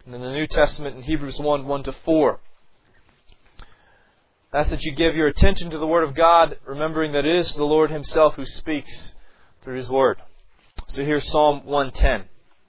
And in the New Testament, in Hebrews 1, 1-4. I ask that you give your attention to the Word of God, remembering that it is the Lord Himself who speaks through His Word. So here's Psalm 110.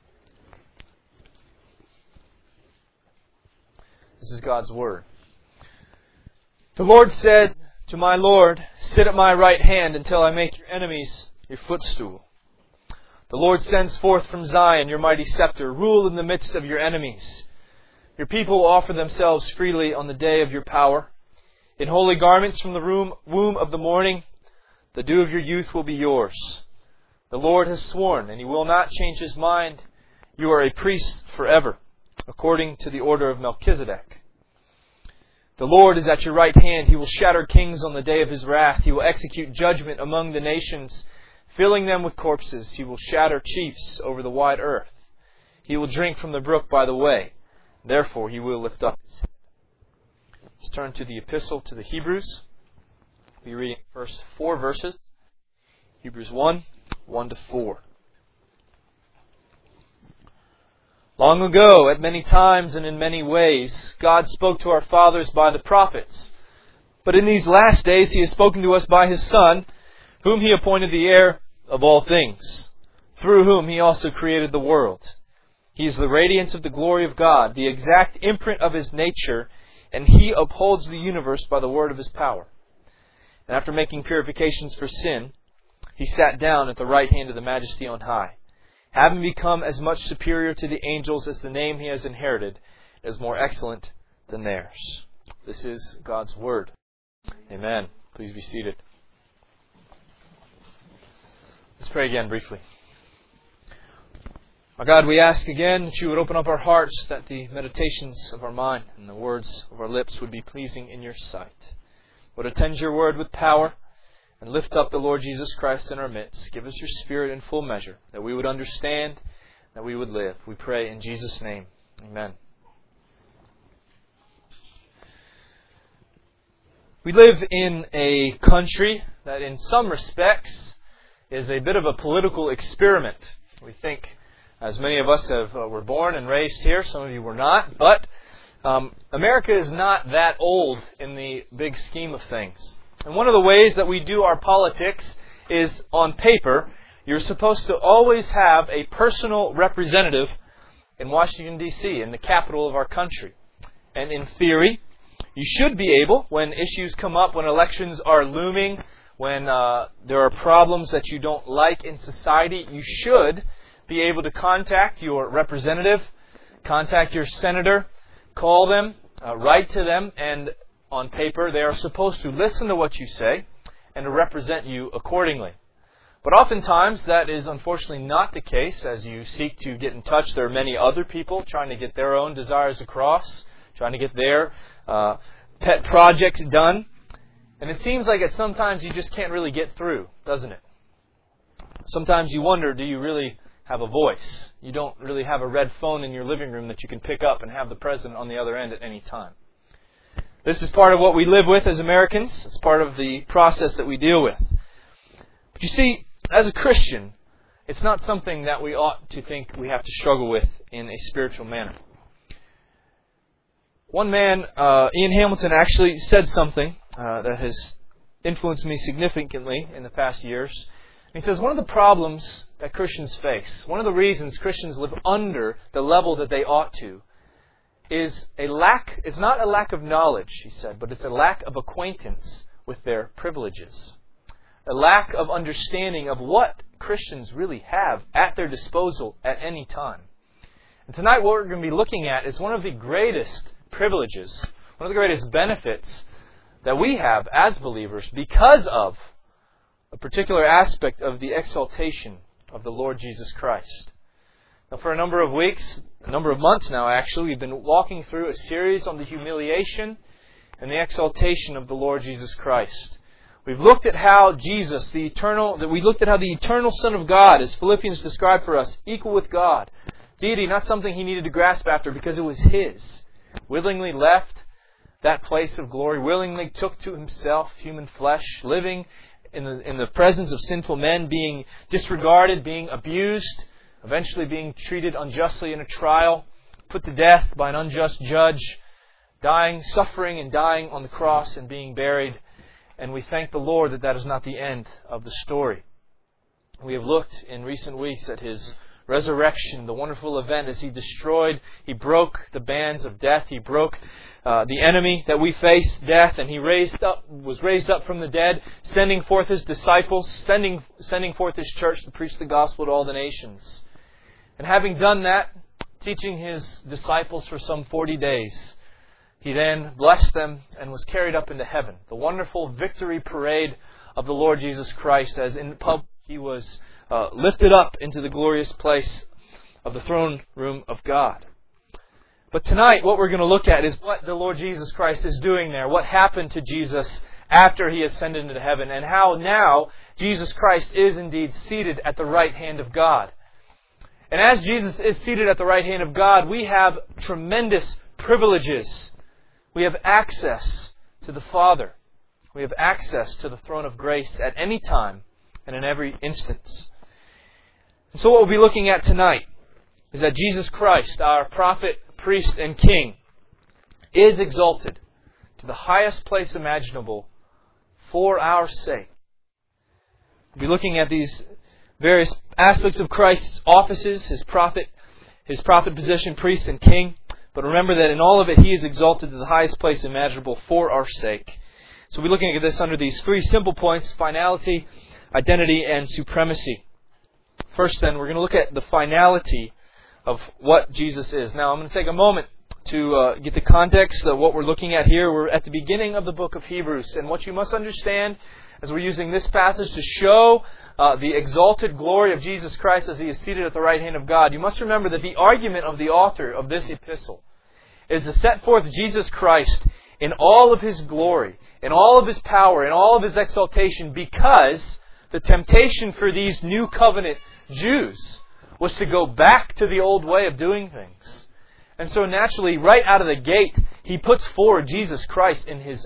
This is God's Word. The Lord said to my Lord, sit at my right hand until I make your enemies your footstool. The Lord sends forth from Zion your mighty scepter. Rule in the midst of your enemies. Your people will offer themselves freely on the day of your power. In holy garments from the womb of the morning, the dew of your youth will be yours. The Lord has sworn, and He will not change His mind. You are a priest forever, according to the order of Melchizedek. The Lord is at your right hand. He will shatter kings on the day of His wrath. He will execute judgment among the nations, filling them with corpses. He will shatter chiefs over the wide earth. He will drink from the brook by the way. Therefore He will lift up His head. Let's turn to the epistle to the Hebrews. We'll be reading the first 4 verses. Hebrews 1, 1-4. Long ago, at many times and in many ways, God spoke to our fathers by the prophets. But in these last days He has spoken to us by His Son, whom He appointed the heir of all things, through whom He also created the world. He is the radiance of the glory of God, the exact imprint of His nature, and He upholds the universe by the word of His power. And after making purifications for sin, He sat down at the right hand of the Majesty on high. Having become as much superior to the angels as the name He has inherited is more excellent than theirs. This is God's Word. Amen. Please be seated. Let's pray again briefly. Our God, we ask again that You would open up our hearts, that the meditations of our mind and the words of our lips would be pleasing in Your sight. Would attend Your Word with power and lift up the Lord Jesus Christ in our midst. Give us Your Spirit in full measure, that we would understand, that we would live. We pray in Jesus' name. Amen. We live in a country that in some respects is a bit of a political experiment. We think, as many of us were born and raised here, some of you were not, but America is not that old in the big scheme of things. And one of the ways that we do our politics is on paper. You're supposed to always have a personal representative in Washington, D.C., in the capital of our country. And in theory, you should be able, when issues come up, when elections are looming, when there are problems that you don't like in society, you should be able to contact your representative, contact your senator, call them, write to them, and on paper they are supposed to listen to what you say and to represent you accordingly. But oftentimes that is unfortunately not the case. As you seek to get in touch, there are many other people trying to get their own desires across, trying to get their pet projects done. And it seems like sometimes you just can't really get through, doesn't it? Sometimes you wonder, do you really have a voice? You don't really have a red phone in your living room that you can pick up and have the president on the other end at any time. This is part of what we live with as Americans. It's part of the process that we deal with. But you see, as a Christian, it's not something that we ought to think we have to struggle with in a spiritual manner. One man, Ian Hamilton, actually said something that has influenced me significantly in the past years. He says one of the problems that Christians face, one of the reasons Christians live under the level that they ought to, is it's not a lack of knowledge, he said, but it's a lack of acquaintance with their privileges. A lack of understanding of what Christians really have at their disposal at any time. And tonight what we're going to be looking at is one of the greatest privileges, one of the greatest benefits that we have as believers because of a particular aspect of the exaltation of the Lord Jesus Christ. Now, for a number of weeks, a number of months now actually, we've been walking through a series on the humiliation and the exaltation of the Lord Jesus Christ. We've looked at how the eternal Son of God, as Philippians described for us, equal with God. Deity, not something He needed to grasp after because it was His. Willingly left that place of glory, willingly took to Himself human flesh, living in the presence of sinful men, being disregarded, being abused, eventually being treated unjustly in a trial, put to death by an unjust judge, dying, suffering and dying on the cross and being buried. And we thank the Lord that that is not the end of the story. We have looked in recent weeks at His resurrection, the wonderful event as He He broke the bands of death. He broke the enemy that we face, death, and He was raised up from the dead, sending forth His disciples, sending forth His church to preach the gospel to all the nations. And having done that, teaching His disciples for some 40 days, He then blessed them and was carried up into heaven. The wonderful victory parade of the Lord Jesus Christ, as in public He was lifted up into the glorious place of the throne room of God. But tonight, what we're going to look at is what the Lord Jesus Christ is doing there. What happened to Jesus after He ascended into heaven, and how now Jesus Christ is indeed seated at the right hand of God. And as Jesus is seated at the right hand of God, we have tremendous privileges. We have access to the Father. We have access to the throne of grace at any time and in every instance. And so what we'll be looking at tonight is that Jesus Christ, our prophet, priest, and king, is exalted to the highest place imaginable for our sake. We'll be looking at these various aspects of Christ's offices, His prophet position, priest, and king. But remember that in all of it, He is exalted to the highest place imaginable for our sake. So we'll be looking at this under these three simple points: finality, identity, and supremacy. First then, we're going to look at the finality of what Jesus is. Now, I'm going to take a moment to get the context of what we're looking at here. We're at the beginning of the book of Hebrews. And what you must understand, as we're using this passage to show the exalted glory of Jesus Christ as He is seated at the right hand of God, you must remember that the argument of the author of this epistle is to set forth Jesus Christ in all of His glory, in all of His power, in all of His exaltation, because the temptation for these new covenant Jews was to go back to the old way of doing things. And so naturally, right out of the gate, He puts forward Jesus Christ in His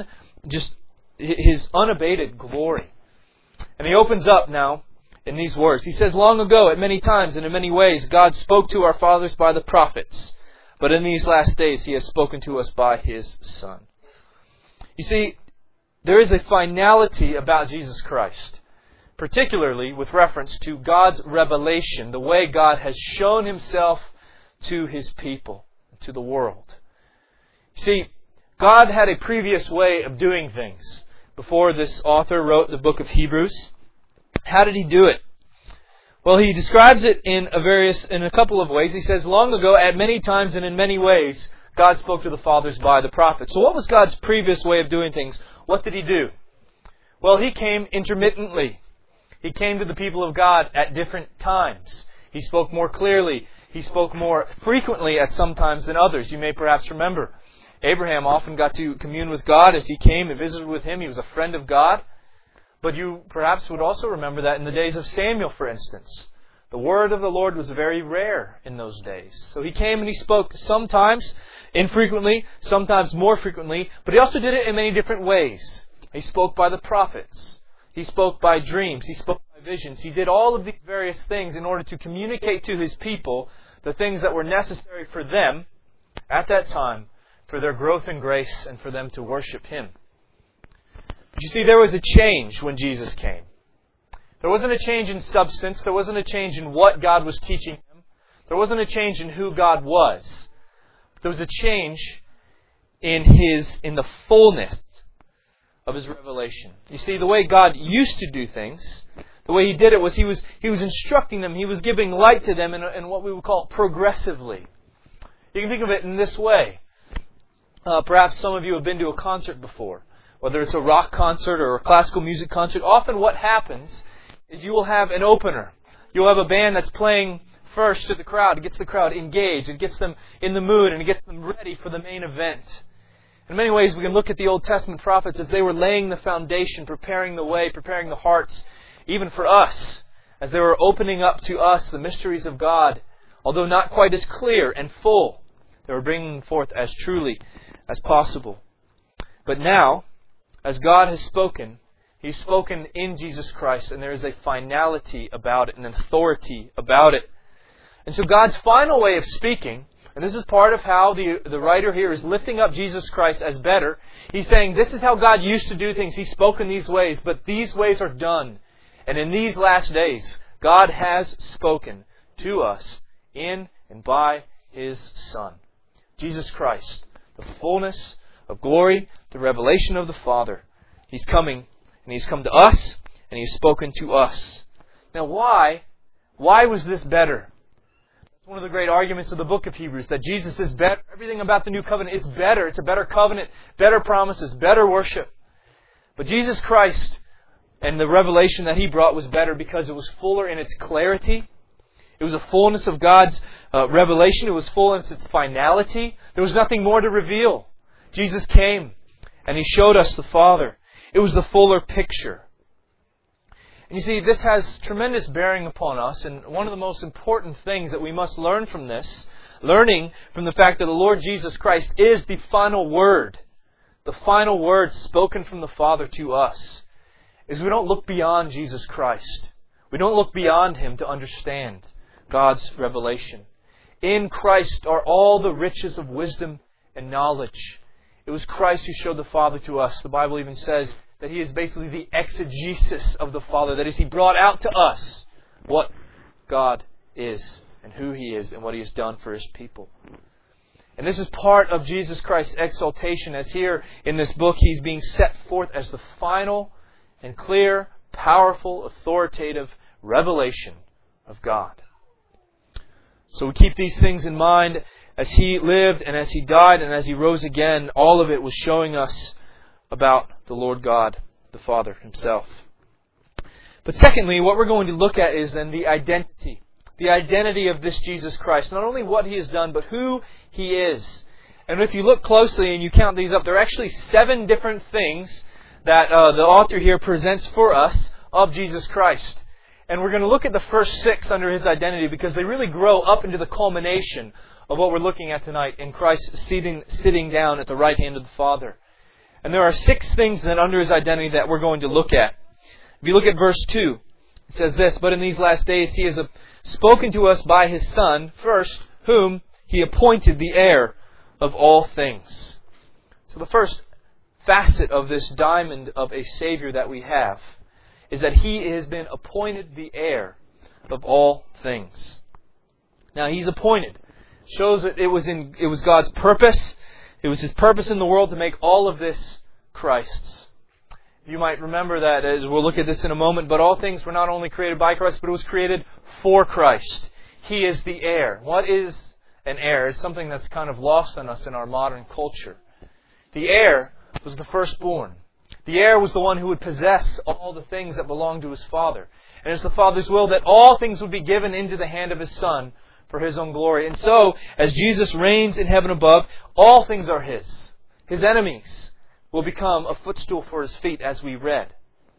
unabated glory. And He opens up now in these words. He says, "Long ago, at many times and in many ways, God spoke to our fathers by the prophets. But in these last days, He has spoken to us by His Son." You see, there is a finality about Jesus Christ, particularly with reference to God's revelation, the way God has shown Himself to His people, to the world. You see, God had a previous way of doing things before this author wrote the book of Hebrews. How did He do it? Well, he describes it in a couple of ways. He says, long ago, at many times and in many ways, God spoke to the fathers by the prophets. So what was God's previous way of doing things? What did He do? Well, He came intermittently. He came to the people of God at different times. He spoke more clearly. He spoke more frequently at some times than others. You may perhaps remember Abraham often got to commune with God as he came and visited with Him. He was a friend of God. But you perhaps would also remember that in the days of Samuel, for instance, the word of the Lord was very rare in those days. So He came and He spoke sometimes infrequently, sometimes more frequently, but He also did it in many different ways. He spoke by the prophets. He spoke by dreams. He spoke by visions. He did all of these various things in order to communicate to His people the things that were necessary for them at that time, for their growth in grace and for them to worship Him. But you see, there was a change when Jesus came. There wasn't a change in substance. There wasn't a change in what God was teaching Him. There wasn't a change in who God was. There was a change in the fullness of His revelation. You see, the way God used to do things, the way He did it was He was instructing them. He was giving light to them in what we would call progressively. You can think of it in this way. Perhaps some of you have been to a concert before, whether it's a rock concert or a classical music concert. Often what happens is you will have an opener. You'll have a band that's playing first to the crowd. It gets the crowd engaged. It gets them in the mood and it gets them ready for the main event. In many ways, we can look at the Old Testament prophets as they were laying the foundation, preparing the way, preparing the hearts, even for us, as they were opening up to us the mysteries of God, although not quite as clear and full. They were bringing forth as truly as possible. But now, as God has spoken, He's spoken in Jesus Christ, and there is a finality about it, an authority about it. And so God's final way of speaking And this is part of how the writer here is lifting up Jesus Christ as better. He's saying this is how God used to do things. He spoke in these ways, but these ways are done. And in these last days, God has spoken to us in and by His Son, Jesus Christ, the fullness of glory, the revelation of the Father. He's coming, and He's come to us, and He's spoken to us. Now why? Why was this better? That's one of the great arguments of the book of Hebrews, that Jesus is better. Everything about the new covenant is better. It's a better covenant, better promises, better worship. But Jesus Christ and the revelation that He brought was better because it was fuller in its clarity. It was a fullness of God's revelation. It was full in its finality. There was nothing more to reveal. Jesus came and He showed us the Father. It was the fuller picture. And you see, this has tremendous bearing upon us, and one of the most important things that we must learn from this, learning from the fact that the Lord Jesus Christ is the final word spoken from the Father to us, is we don't look beyond Jesus Christ. We don't look beyond Him to understand God's revelation. In Christ are all the riches of wisdom and knowledge. It was Christ who showed the Father to us. The Bible even says that He is basically the exegesis of the Father. That is, He brought out to us what God is and who He is and what He has done for His people. And this is part of Jesus Christ's exaltation, as here in this book He's being set forth as the final and clear, powerful, authoritative revelation of God. So we keep these things in mind. As He lived and as He died and as He rose again, all of it was showing us about the Lord God, the Father Himself. But secondly, what we're going to look at is then the identity. The identity of this Jesus Christ. Not only what He has done, but who He is. And if you look closely and you count these up, there are actually 7 different things that the author here presents for us of Jesus Christ. And we're going to look at the first 6 under His identity because they really grow up into the culmination of what we're looking at tonight in Christ sitting down at the right hand of the Father. And there are 6 things then under His identity that we're going to look at. If you look at verse 2, it says this, "But in these last days He has spoken to us by His Son, first, whom He appointed the heir of all things." So the first facet of this diamond of a Savior that we have is that He has been appointed the heir of all things. Now He's appointed. Shows that it was God's purpose. It was His purpose in the world to make all of this Christ's. You might remember that as we'll look at this in a moment, but all things were not only created by Christ, but it was created for Christ. He is the heir. What is an heir? It's something that's kind of lost on us in our modern culture. The heir was the firstborn. The heir was the one who would possess all the things that belonged to his Father. And it's the Father's will that all things would be given into the hand of His Son for His own glory. And so, as Jesus reigns in heaven above, all things are His. His enemies will become a footstool for His feet, as we read.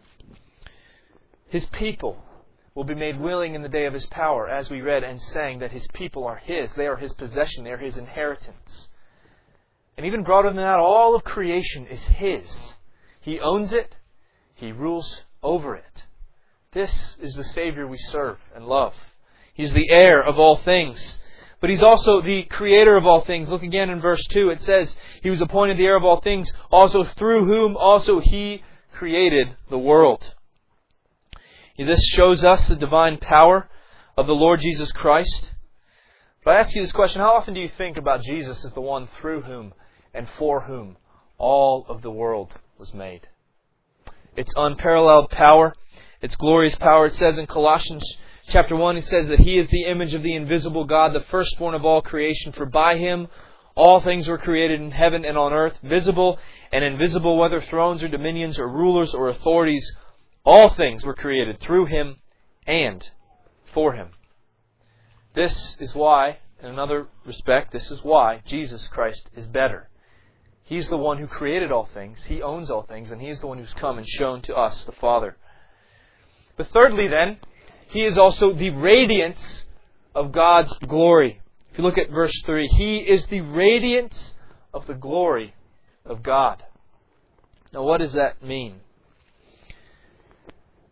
His people will be made willing in the day of His power, as we read and sang that His people are His. They are His possession. They are His inheritance. And even broader than that, all of creation is His. He owns it. He rules over it. This is the Savior we serve and love. He's the heir of all things. But He's also the creator of all things. Look again in verse 2. It says, He was appointed the heir of all things, also through whom also He created the world. This shows us the divine power of the Lord Jesus Christ. But I ask you this question, how often do you think about Jesus as the one through whom and for whom all of the world was made? Its unparalleled power, its glorious power. It says in Colossians Chapter 1, it says that He is the image of the invisible God, the firstborn of all creation. For by Him all things were created in heaven and on earth, visible and invisible, whether thrones or dominions or rulers or authorities. All things were created through Him and for Him. This is why, in another respect, this is why Jesus Christ is better. He's the one who created all things. He owns all things, and He is the one who's come and shown to us the Father. But thirdly then, He is also the radiance of God's glory. If you look at verse 3, He is the radiance of the glory of God. Now what does that mean?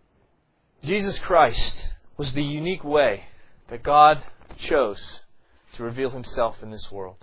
Jesus Christ was the unique way that God chose to reveal Himself in this world.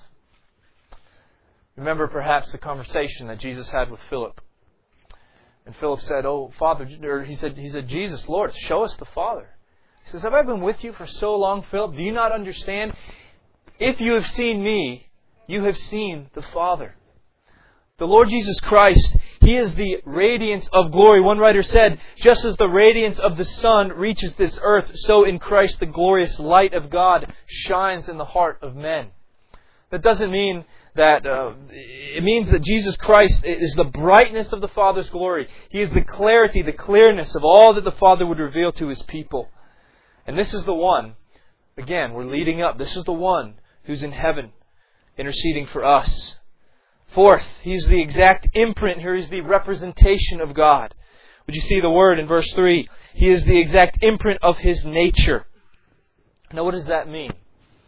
Remember perhaps the conversation that Jesus had with Philip. And Philip said, "Oh, Father," or he said, "Jesus, Lord, show us the Father." He says, "Have I been with you for so long, Philip? Do you not understand? If you have seen me, you have seen the Father." The Lord Jesus Christ, He is the radiance of glory. One writer said, just as the radiance of the sun reaches this earth, so in Christ the glorious light of God shines in the heart of men. That doesn't mean that it means that Jesus Christ is the brightness of the Father's glory. He is the clarity, the clearness of all that the Father would reveal to His people. And this is the one, again, we're leading up. This is the one who's in heaven interceding for us. Fourth, He's the exact imprint here. He's the representation of God. Would you see the word in verse 3? He is the exact imprint of His nature. Now what does that mean?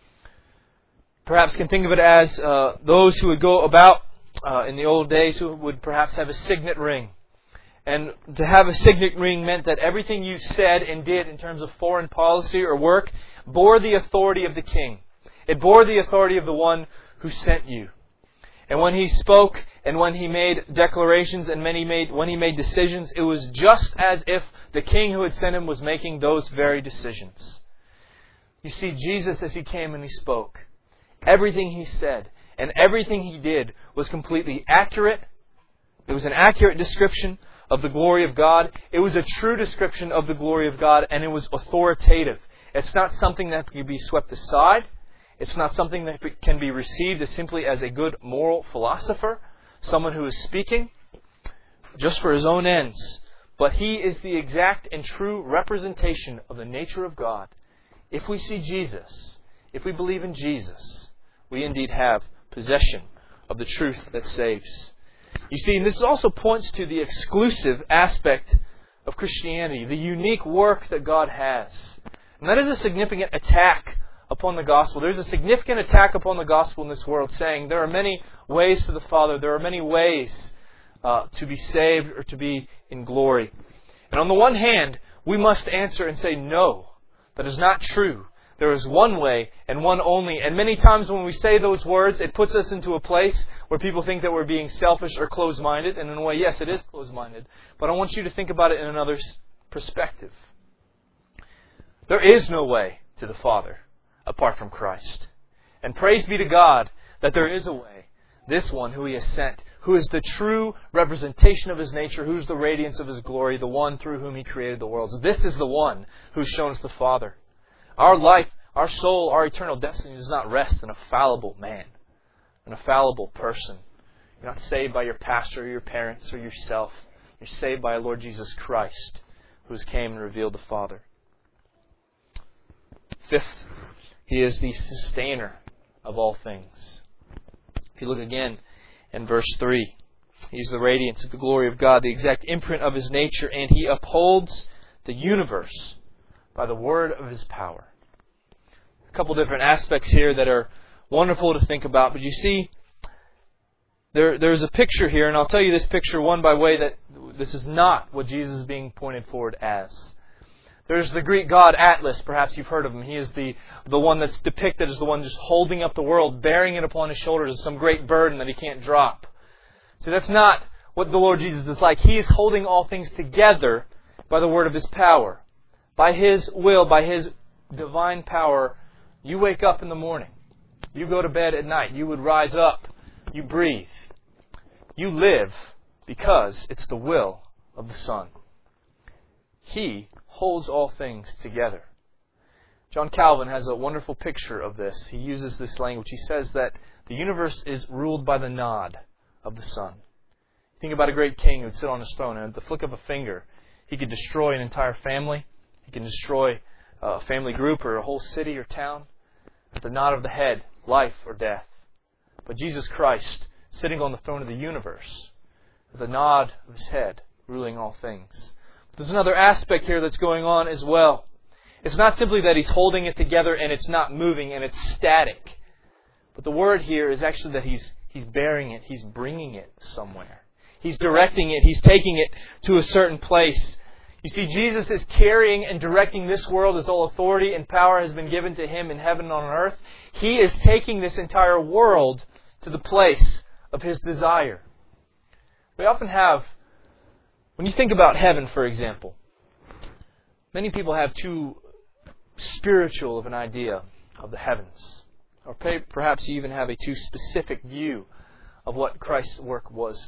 Perhaps can think of it as those who would go about in the old days who would perhaps have a signet ring. And to have a signet ring meant that everything you said and did in terms of foreign policy or work bore the authority of the king. It bore the authority of the one who sent you. And when He spoke and when He made declarations and when He made decisions, it was just as if the king who had sent Him was making those very decisions. You see, Jesus, as He came and He spoke, everything He said and everything He did was completely accurate. It was an accurate description of the glory of God. It was a true description of the glory of God, and it was authoritative. It's not something that can be swept aside. It's not something that can be received as simply as a good moral philosopher, someone who is speaking just for his own ends. But He is the exact and true representation of the nature of God. If we see Jesus, if we believe in Jesus, we indeed have possession of the truth that saves. You see, and this also points to the exclusive aspect of Christianity, the unique work that God has. And that is a significant attack upon the gospel. There's a significant attack upon the gospel in this world, saying there are many ways to the Father. There are many ways to be saved or to be in glory. And on the one hand, we must answer and say, no, that is not true. There is one way and one only. And many times when we say those words, it puts us into a place where people think that we're being selfish or closed-minded. And in a way, yes, it is closed-minded. But I want you to think about it in another perspective. There is no way to the Father apart from Christ. And praise be to God that there is a way. This one who He has sent, who is the true representation of His nature, who is the radiance of His glory, the one through whom He created the worlds. This is the one who's shown us the Father. Our life, our soul, our eternal destiny does not rest in a fallible man, in a fallible person. You're not saved by your pastor or your parents or yourself. You're saved by our Lord Jesus Christ, who has came and revealed the Father. Fifth, He is the sustainer of all things. If you look again in verse 3, He's the radiance of the glory of God, the exact imprint of His nature, and He upholds the universe by the word of His power. A couple different aspects here that are wonderful to think about. But you see, there's a picture here, and I'll tell you this picture one by way that this is not what Jesus is being pointed forward as. There's the Greek god Atlas, perhaps you've heard of him. He is the one that's depicted as the one just holding up the world, bearing it upon His shoulders as some great burden that He can't drop. See, that's not what the Lord Jesus is like. He is holding all things together by the word of His power. By His will, by His divine power, you wake up in the morning. You go to bed at night. You would rise up. You breathe. You live because it's the will of the Son. He holds all things together. John Calvin has a wonderful picture of this. He uses this language. He says that the universe is ruled by the nod of the Son. Think about a great king who would sit on his throne, and at the flick of a finger, he could destroy an entire family. He can destroy a family group or a whole city or town. At the nod of the head, life or death. But Jesus Christ, sitting on the throne of the universe, at the nod of His head, ruling all things. There's another aspect here that's going on as well. It's not simply that He's holding it together and it's not moving and it's static. But the word here is actually that He's bearing it. He's bringing it somewhere. He's directing it. He's taking it to a certain place. You see, Jesus is carrying and directing this world as all authority and power has been given to Him in heaven and on earth. He is taking this entire world to the place of His desire. We often have, when you think about heaven, for example, many people have too spiritual of an idea of the heavens. Or perhaps you even have a too specific view of what Christ's work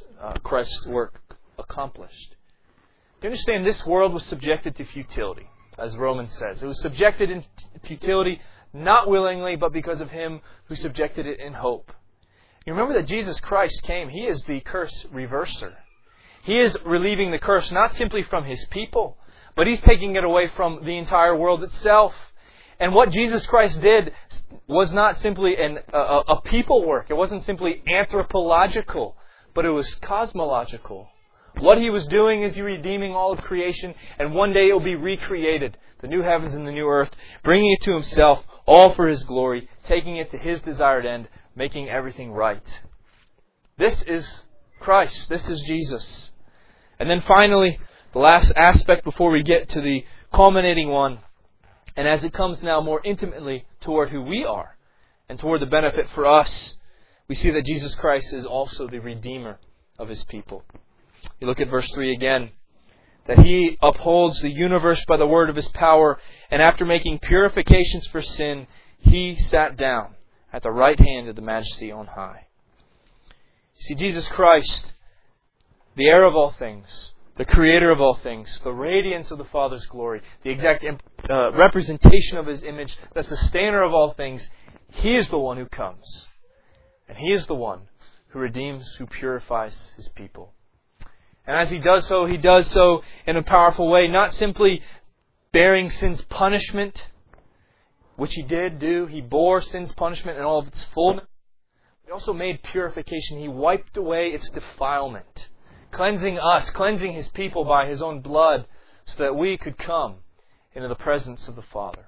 accomplished. You understand, this world was subjected to futility, as Romans says. It was subjected in futility not willingly, but because of Him who subjected it in hope. You remember that Jesus Christ came. He is the curse reverser. He is relieving the curse not simply from His people, but He's taking it away from the entire world itself. And what Jesus Christ did was not simply a people work. It wasn't simply anthropological, but it was cosmological. What He was doing is He redeeming all of creation, and one day it will be recreated, the new heavens and the new earth, bringing it to Himself, all for His glory, taking it to His desired end, making everything right. This is Christ. This is Jesus. And then finally, the last aspect before we get to the culminating one, and as it comes now more intimately toward who we are and toward the benefit for us, we see that Jesus Christ is also the Redeemer of His people. You look at verse 3 again, that He upholds the universe by the word of His power, and after making purifications for sin, He sat down at the right hand of the Majesty on high. See, Jesus Christ, the heir of all things, the Creator of all things, the radiance of the Father's glory, the exact representation of His image, the sustainer of all things, He is the one who comes. And He is the one who redeems, who purifies His people. And as He does so in a powerful way, not simply bearing sin's punishment, which He did do. He bore sin's punishment in all of its fullness. He also made purification. He wiped away its defilement, cleansing us, cleansing His people by His own blood, so that we could come into the presence of the Father.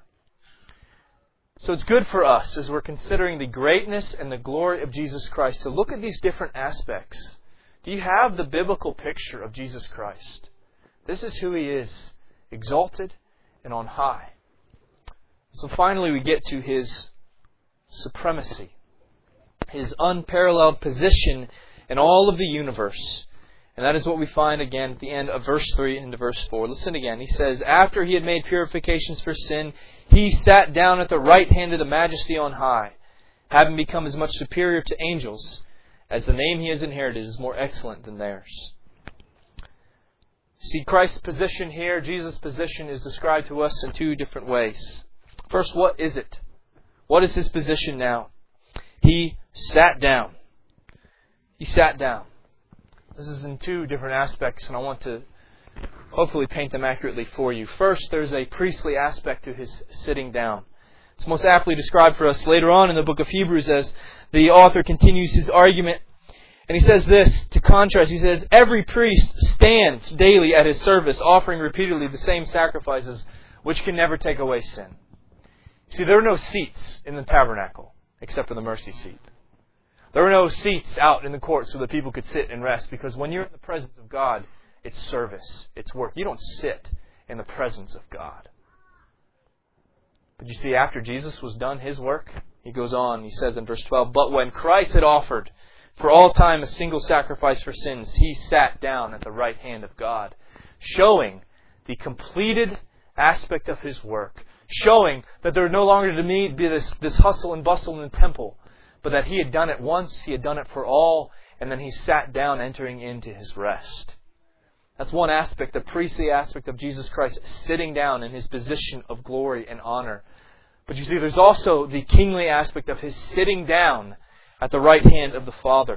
So it's good for us, as we're considering the greatness and the glory of Jesus Christ, to look at these different aspects. Do you have the biblical picture of Jesus Christ? This is who He is, exalted and on high. So finally we get to His supremacy, His unparalleled position in all of the universe. And that is what we find again at the end of verse 3 into verse 4. Listen again. He says, after He had made purifications for sin, He sat down at the right hand of the Majesty on high, having become as much superior to angels as the name He has inherited is more excellent than theirs. See, Christ's position here, Jesus' position, is described to us in two different ways. First, what is it? What is His position now? He sat down. He sat down. This is in two different aspects, and I want to hopefully paint them accurately for you. First, there's a priestly aspect to His sitting down. It's most aptly described for us later on in the book of Hebrews as the author continues his argument. And he says this, to contrast, he says, every priest stands daily at his service, offering repeatedly the same sacrifices, which can never take away sin. See, there were no seats in the tabernacle, except for the mercy seat. There were no seats out in the court so that people could sit and rest, because when you're in the presence of God, it's service, it's work. You don't sit in the presence of God. But you see, after Jesus was done His work, He goes on, He says in verse 12, but when Christ had offered for all time a single sacrifice for sins, He sat down at the right hand of God, showing the completed aspect of His work, showing that there no longer to be this hustle and bustle in the temple, but that He had done it once, He had done it for all, and then He sat down, entering into His rest. That's one aspect, the priestly aspect of Jesus Christ sitting down in His position of glory and honor. But you see, there's also the kingly aspect of His sitting down at the right hand of the Father.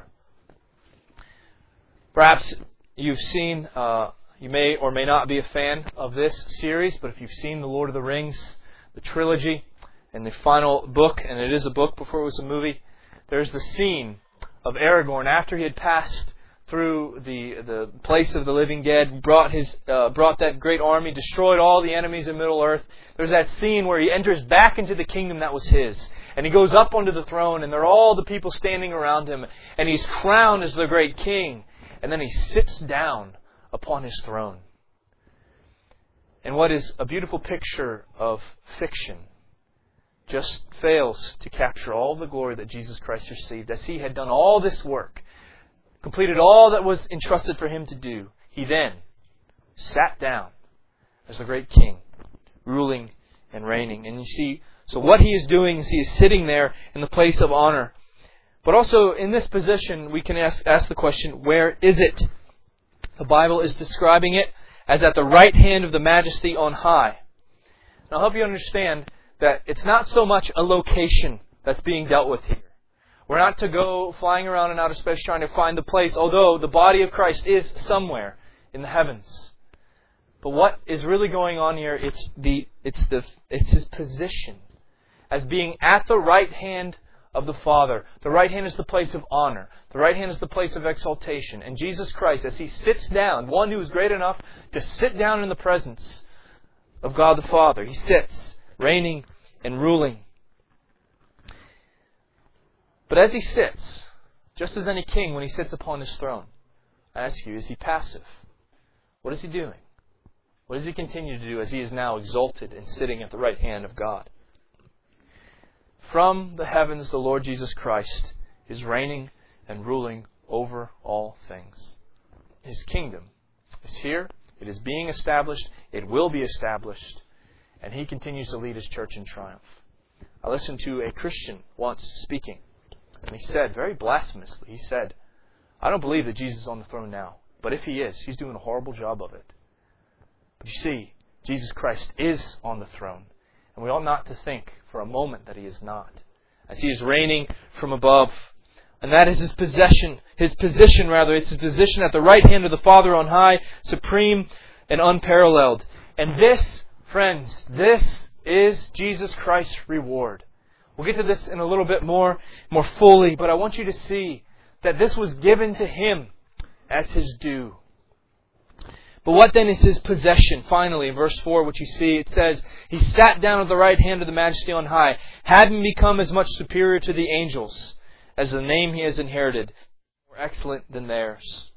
Perhaps you've seen, you may or may not be a fan of this series, but if you've seen The Lord of the Rings, the trilogy, and the final book, and it is a book before it was a movie, there's the scene of Aragorn after he had passed through the place of the living dead, brought that great army, destroyed all the enemies in Middle-earth. There's that scene where he enters back into the kingdom that was his. And he goes up onto the throne, and there are all the people standing around him, and he's crowned as the great king. And then he sits down upon his throne. And what is a beautiful picture of fiction just fails to capture all the glory that Jesus Christ received. As He had done all this work, completed all that was entrusted for Him to do, He then sat down as the great King, ruling and reigning. And you see, so what He is doing is He is sitting there in the place of honor. But also in this position, we can ask the question, where is it? The Bible is describing it as at the right hand of the Majesty on high. And I'll help you understand that it's not so much a location that's being dealt with here. We're not to go flying around in outer space trying to find the place, although the body of Christ is somewhere in the heavens. But what is really going on here, it's His position as being at the right hand of the Father. The right hand is the place of honor. The right hand is the place of exaltation. And Jesus Christ, as He sits down, one who is great enough to sit down in the presence of God the Father, He sits, reigning and ruling. But as He sits, just as any king when he sits upon his throne, I ask you, is he passive? What is he doing? What does he continue to do as he is now exalted and sitting at the right hand of God? From the heavens, the Lord Jesus Christ is reigning and ruling over all things. His kingdom is here. It is being established. It will be established. And He continues to lead His church in triumph. I listened to a Christian once speaking. And he said, very blasphemously, he said, I don't believe that Jesus is on the throne now. But if He is, He's doing a horrible job of it. But you see, Jesus Christ is on the throne. And we ought not to think for a moment that He is not. As He is reigning from above. And that is His possession. His position, rather. It's His position at the right hand of the Father on high, supreme and unparalleled. And this, friends, this is Jesus Christ's reward. We'll get to this in a little bit more fully, but I want you to see that this was given to Him as His due. But what then is His possession? Finally, in verse 4, what you see, it says, He sat down at the right hand of the Majesty on high, having become as much superior to the angels as the name He has inherited, more excellent than theirs.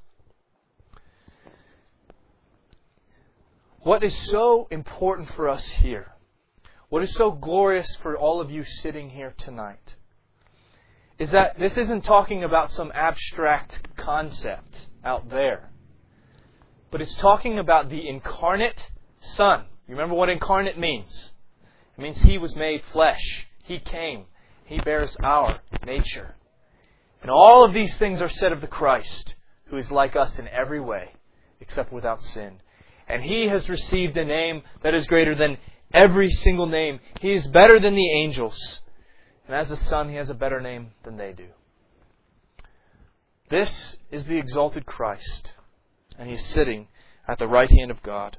What is so important for us here, what is so glorious for all of you sitting here tonight, is that this isn't talking about some abstract concept out there. But it's talking about the incarnate Son. You remember what incarnate means? It means He was made flesh. He came. He bears our nature. And all of these things are said of the Christ, who is like us in every way, except without sin. And He has received a name that is greater than every single name. He is better than the angels. And as the Son, He has a better name than they do. This is the exalted Christ. And He's sitting at the right hand of God.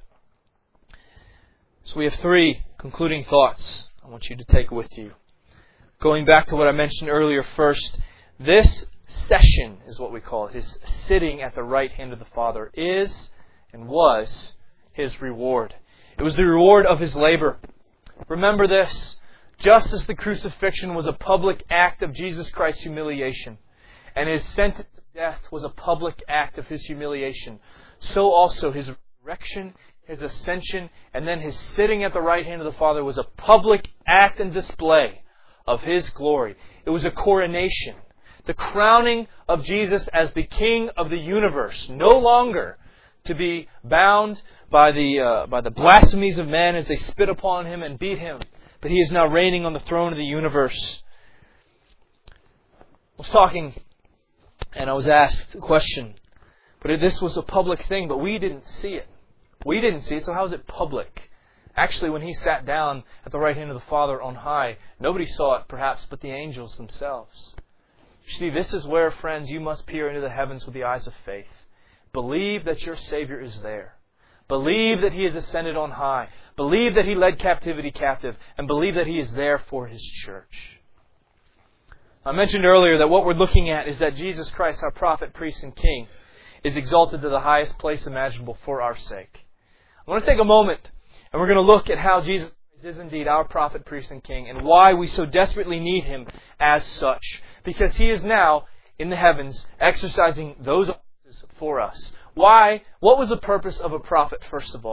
So we have 3 concluding thoughts I want you to take with you. Going back to what I mentioned earlier first, this session is what we call it. His sitting at the right hand of the Father is and was His reward. It was the reward of His labor. Remember this. Just as the crucifixion was a public act of Jesus Christ's humiliation, and His sentence to death was a public act of His humiliation, so also His resurrection, His ascension, and then His sitting at the right hand of the Father was a public act and display of His glory. It was a coronation. The crowning of Jesus as the King of the universe, no longer to be bound by the blasphemies of men as they spit upon Him and beat Him, but He is now reigning on the throne of the universe. I was talking and I was asked a question, but this was a public thing, but we didn't see it. We didn't see it, so how is it public? Actually, when He sat down at the right hand of the Father on high, nobody saw it perhaps but the angels themselves. You see, this is where, friends, you must peer into the heavens with the eyes of faith. Believe that your Savior is there. Believe that He is ascended on high. Believe that He led captivity captive. And believe that He is there for His church. I mentioned earlier that what we're looking at is that Jesus Christ, our prophet, priest, and king, is exalted to the highest place imaginable for our sake. I want to take a moment and we're going to look at how Jesus is indeed our prophet, priest, and king, and why we so desperately need Him as such. Because He is now in the heavens exercising those offices for us. Why? What was the purpose of a prophet, first of all?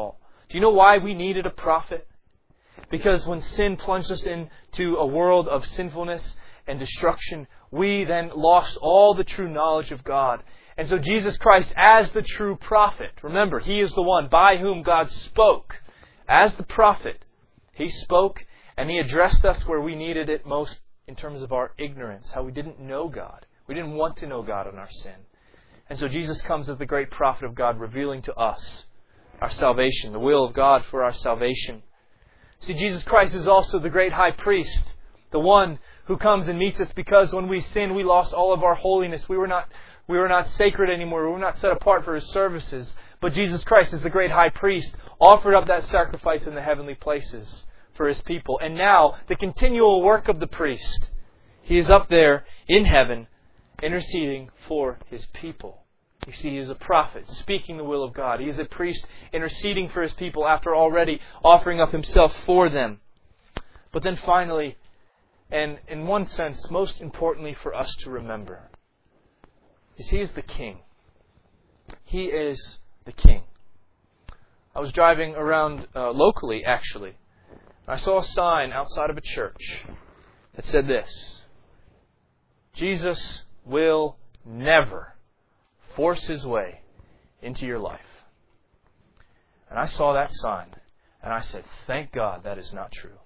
Do you know why we needed a prophet? Because when sin plunged us into a world of sinfulness and destruction, we then lost all the true knowledge of God. And so Jesus Christ, as the true prophet, remember, He is the one by whom God spoke. As the prophet, He spoke and He addressed us where we needed it most in terms of our ignorance, how we didn't know God. We didn't want to know God in our sin. And so Jesus comes as the great prophet of God, revealing to us our salvation, the will of God for our salvation. See, Jesus Christ is also the great high priest, the one who comes and meets us because when we sin, we lost all of our holiness. We were not sacred anymore. We were not set apart for His services. But Jesus Christ is the great high priest, offered up that sacrifice in the heavenly places for His people. And now, the continual work of the priest, He is up there in heaven, interceding for His people. You see, He is a prophet, speaking the will of God. He is a priest, interceding for His people after already offering up Himself for them. But then finally, and in one sense, most importantly for us to remember, is He is the King. He is the King. I was driving around locally, actually. I saw a sign outside of a church that said this: Jesus will never force His way into your life. And I saw that sign, and I said, thank God that is not true.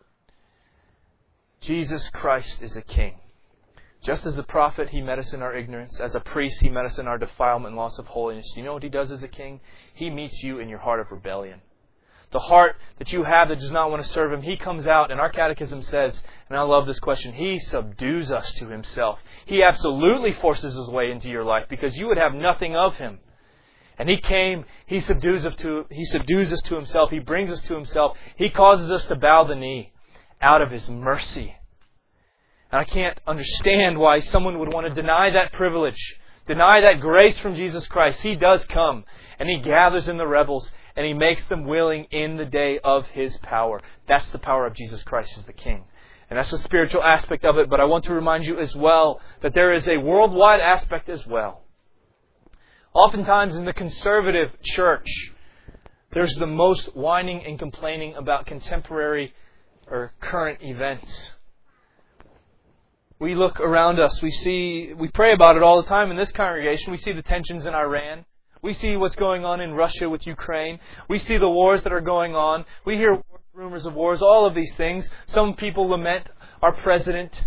Jesus Christ is a King. Just as a prophet, He met us in our ignorance. As a priest, He met us in our defilement and loss of holiness. You know what He does as a King? He meets you in your heart of rebellion. The heart that you have that does not want to serve Him, He comes out, and our catechism says, and I love this question, He subdues us to Himself. He absolutely forces His way into your life because you would have nothing of Him. And He came, He subdues us to Himself. He brings us to Himself. He causes us to bow the knee out of His mercy. And I can't understand why someone would want to deny that privilege, deny that grace from Jesus Christ. He does come, and He gathers in the rebels, and He makes them willing in the day of His power. That's the power of Jesus Christ as the King. And that's the spiritual aspect of it. But I want to remind you as well that there is a worldwide aspect as well. Oftentimes in the conservative church, there's the most whining and complaining about contemporary or current events. We look around us, we pray about it all the time in this congregation. We see the tensions in Iran. We see what's going on in Russia with Ukraine. We see the wars that are going on. We hear rumors of wars, all of these things. Some people lament our president.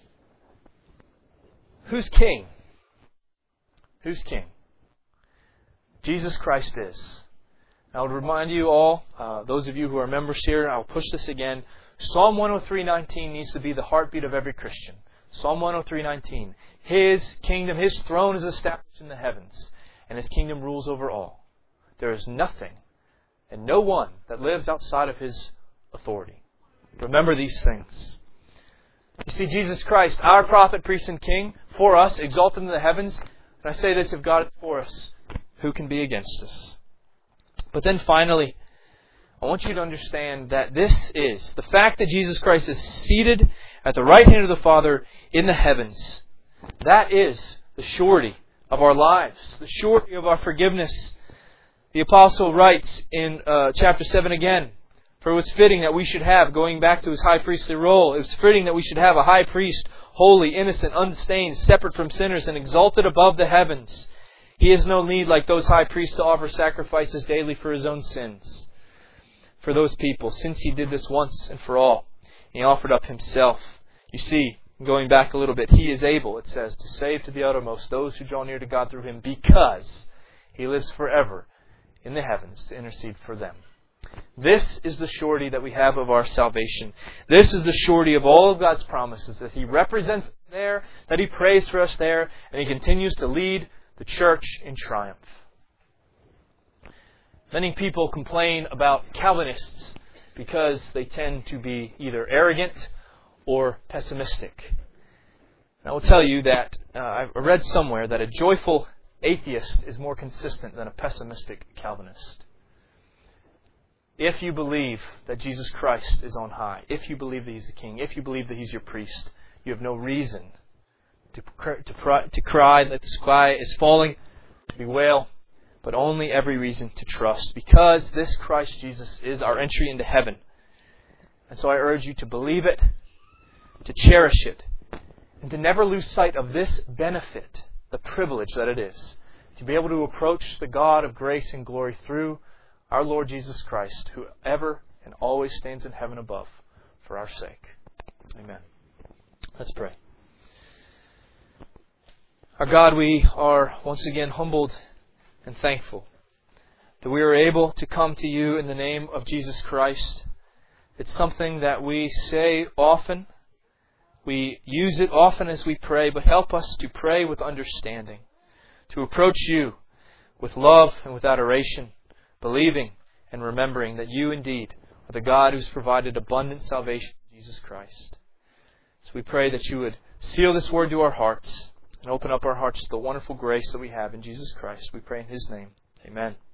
Who's king? Who's king? Jesus Christ is. I would remind you all, those of you who are members here, I'll push this again. Psalm 103:19 needs to be the heartbeat of every Christian. Psalm 103:19. His kingdom, His throne is established in the heavens, and His kingdom rules over all. There is nothing and no one that lives outside of His authority. Remember these things. You see, Jesus Christ, our prophet, priest, and king, for us, exalted in the heavens. And I say this, if God is for us, who can be against us? But then finally, I want you to understand that this is, the fact that Jesus Christ is seated at the right hand of the Father in the heavens, that is the surety of our lives, the surety of our forgiveness. The Apostle writes in chapter 7 again, for it was fitting that we should have, going back to His high priestly role, it was fitting that we should have a high priest, holy, innocent, unstained, separate from sinners, and exalted above the heavens. He has no need, like those high priests, to offer sacrifices daily for His own sins. For those people, since He did this once and for all, He offered up Himself. You see, going back a little bit, He is able, it says, to save to the uttermost those who draw near to God through Him, because He lives forever in the heavens to intercede for them. This is the surety that we have of our salvation. This is the surety of all of God's promises, that He represents there, that He prays for us there, and He continues to lead the church in triumph. Many people complain about Calvinists because they tend to be either arrogant or pessimistic. And I will tell you that I read somewhere that a joyful atheist is more consistent than a pessimistic Calvinist. If you believe that Jesus Christ is on high, if you believe that He's the King, if you believe that He's your priest, you have no reason to cry that the sky is falling, to bewail but only every reason to trust, because this Christ Jesus is our entry into heaven. And so I urge you to believe it, to cherish it, and to never lose sight of this benefit, the privilege that it is, to be able to approach the God of grace and glory through our Lord Jesus Christ, who ever and always stands in heaven above for our sake. Amen. Let's pray. Our God, we are once again humbled and thankful that we are able to come to you in the name of Jesus Christ. It's something that we say often. We use it often as we pray, but help us to pray with understanding, to approach you with love and with adoration, believing and remembering that you indeed are the God who's provided abundant salvation in Jesus Christ. So we pray that you would seal this word to our hearts and open up our hearts to the wonderful grace that we have in Jesus Christ. We pray in His name. Amen.